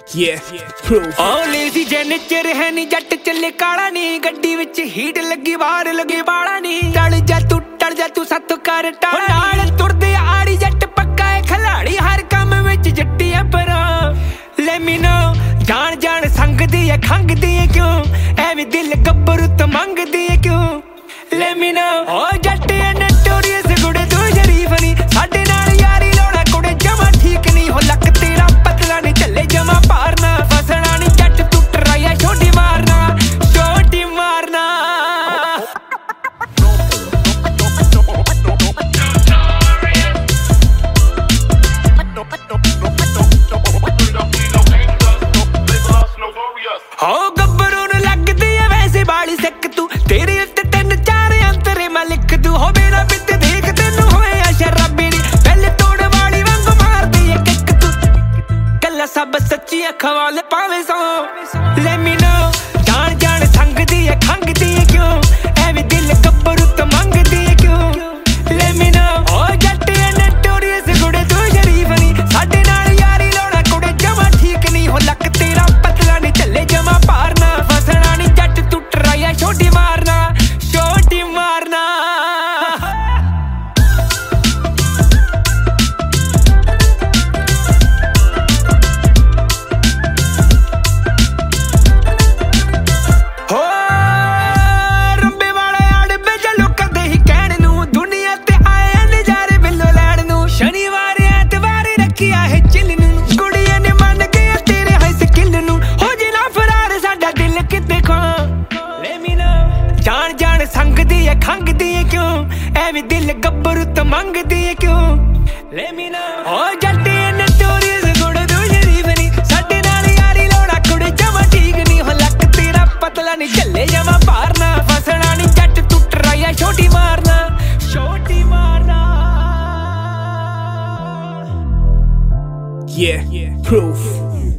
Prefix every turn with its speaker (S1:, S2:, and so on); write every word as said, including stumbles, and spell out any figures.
S1: Yeah, proof.
S2: ਉਹ lazy ਜੇ nature ਹੈ ਨੀ ਜੱਟ ਚੱਲੇ ਕਾਲਾ ਨੀ ਗੱਡੀ ਵਿੱਚ ਹੀਟ ਲੱਗੀ ਬਾਹਰ ਲੱਗੇ ਬਾਲਾ ਨੀ ਟਲ ਜਾ ਤੂੰ ਟਲ ਜਾ ਤੂੰ ਸੱਤ ਕਰ ਟਾਲਾ ਨਾਲ ਤੁਰਦੇ ਆੜੀ ਜੱਟ ਪੱਕਾ ਏ ਖਿਲਾੜੀ ਹਰ ਕੰਮ ਵਿੱਚ ਜੱਟੀਆਂ ਪਰਾਂ ਲੈ ਮੀ ਨੋ ਜਾਣ ਜਾਣ ਸੰਗਦੀ ਏ ਖੰਗਦੀ ਏ ਕਿਉਂ ਐਵੇਂ ਦਿਲ ਗੱਭਰੂ ਤੋਂ ਮੰਗਦੀ ਏ ਕਿਉਂ ਲੈ ਮੀ ਨੋ ਉਹ ਜੱਟ ਏ ਨਟੋਰੀਅਸ ਗੁੜੇ ਤੂੰ ਸ਼ਰੀਫ ਨੀ ਸਾਡੇ ਨਾਲ ਯਾਰੀ ਲਾਉਣਾ ਕੁੜੇ ਜਮਾ ਠੀਕ ਨਹੀਂ ਹੋ ਲੱਕ ਤੇਰਾ ਪਤਲਾ ਨੀ ਚੱਲੇ ਜਮਾ ਪਾਰਨਾ ਫਸਣਾ ਨੀ ਜੱਟ ਤੂੰ ਟਰਾਇਆ ਛੋਟੀ ਮਾਰਨਾ ਛੋਟੀ ਮਾਰਨਾ ਹੋ ਗੱਭਰੂ ਨੂੰ ਲੱਗਦੀ ਐ ਵੈਸੇ ਬਾਲੀ ਸਿੱਕ ਤੂੰ ਤੇਰੇ ਉੱਤੇ ਤਿੰਨ ਚਾਰ ਅੰਤਰੇ ਮੈਂ ਲਿਖ ਦੂੰ ਹੋ ਮੇਰਾ ਬਿੱਤ ਦੇਖ ਤੈਨੂੰ ਹੋਏ ਆ ਸ਼ਰਾਬੀ ਨੀ ਪਹਿਲੇ ਤੋੜ ਵਾਲੀ ਵਾਂਗ ਮਾਰਦੀ ਐ ਕਿੱਕ ਤੂੰ ਗੱਲਾਂ ਸਭ ਸੱਚੀ ਅੱਖਾਂ ਵਾਲੇ ਪਾਵੇ ਸੋ ਲੈ ਮੀ ਨੋ ਜਾਣ ਜਾਣ ਸੰਗਦੀ ਐ ਖੰਗਦੀ ਐ ਕਿਉਂ ਐਵੇਂ ਦਿਲ ਗੱਭਰੂ ਤੋਂ ਮੰਗਦੀ ਐ ਕਿਉਂ ਲੈ ਮੀ ਨੋ ਓ ਜੱਟ ਐ ਨਟੋਰੀਅਸ ਗੁੜੇ ਤੂੰ ਸ਼ਰੀਫ ਨੀ ਸਾਡੇ ਨਾਲ ਯਾਰੀ ਲਾਉਣਾ ਕੁੜੇ ਜਮਾ ਠੀਕ ਨਹੀਂ ਹੋ ਲੱਕ ਤੇਰਾ ਪਤਲਾ ਨੀ ਚੱਲੇ ਜਮਾ ਪਾਰਨਾ ਫਸਣਾ ਨੀ ਜੱਟ ਤੂੰ ਟਰਾਇਆ ਛੋਟੀ ਮਾਰਨਾ ਛੋਟੀ ਮਾਰਨਾ ਹੋ ਰੰਬੇ ਵਾਲੇ ਆੜਬੇ ਚਲੋ ਕਦੇ ਹੀ ਕਹਿਣ ਨੂੰ ਦੁਨੀਆ ਤੇ ਆਏ ਨਜ਼ਾਰੇ ਬਿੱਲੋ ਲੈਣ ਨੂੰ ਸ਼ਨੀਵਾਰ ਐਤਵਾਰ ਰੱਖਿਆ ਹੈ ਚਿੱਲ ਨੂੰ ਕੁੜੀਆਂ ਨੇ ਮੰਨ ਗਿਆ ਤੇਰੇ ਹਾਈ ਸਕਿੱਲ ਨੂੰ ਹੋ ਜੇ ਨਾ ਫਰਾਰ ਸਾਡਾ ਦਿਲ ਕਿਤੇ ਖੋ ਲੈ ਮੀ ਨੋ ਜਾਣ ਜਾਣ ਸੰਗਦੀ ਐ ਖੰਗਦੀ ਐ ਕਿਉਂ ਐਵੇਂ ਦਿਲ ਗੱਭਰੂ ਤੋਂ ਮੰਗਦੀ ਐ ਕਿਉਂ ਲੈ ਮੀ ਨੋ ਓ ਜੱਟ ਐ ਨਟੋਰੀਅਸ ਗੁੜ ਤੂੰ ਸ਼ਰੀਫ ਨੀ ਸਾਡੇ ਨਾਲ ਯਾਰੀ ਲਾਉਣਾ ਕੁੜੇ ਜਮਾ ਠੀਕ ਨਹੀਂ ਹੋ ਲੱਕ ਤੇਰਾ ਪਤਲਾ ਨੀ ਚੱਲੇ ਜਮਾ ਪਾਰਨਾ ਫਸਣਾ ਨੀ ਜੱਟ ਤੂੰ ਟਰਾਇਆ ਛੋਟੀ ਮਾਰਨਾ ਛੋਟੀ ਮਾਰਨਾ
S1: Yeah, proof.